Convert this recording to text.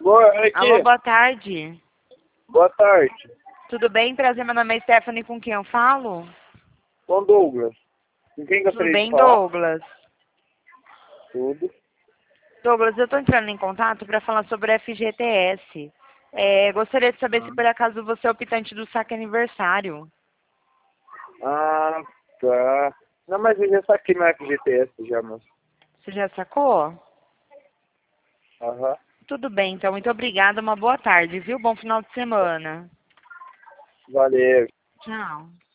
Alô, boa tarde. Boa tarde. Tudo bem? Prazer, meu nome é Stephanie, com quem eu falo? Com Douglas. Com quem Tudo gostaria de bem, falar? Douglas? Tudo. Douglas, eu estou entrando em contato para falar sobre a FGTS. Gostaria de saber se por acaso você é optante do saque aniversário. Ah, tá. Não, mas eu já saquei meu FGTS já, moço. Você já sacou? Aham. Tudo bem, então. Muito obrigada. Uma boa tarde, viu? Bom final de semana. Valeu. Tchau.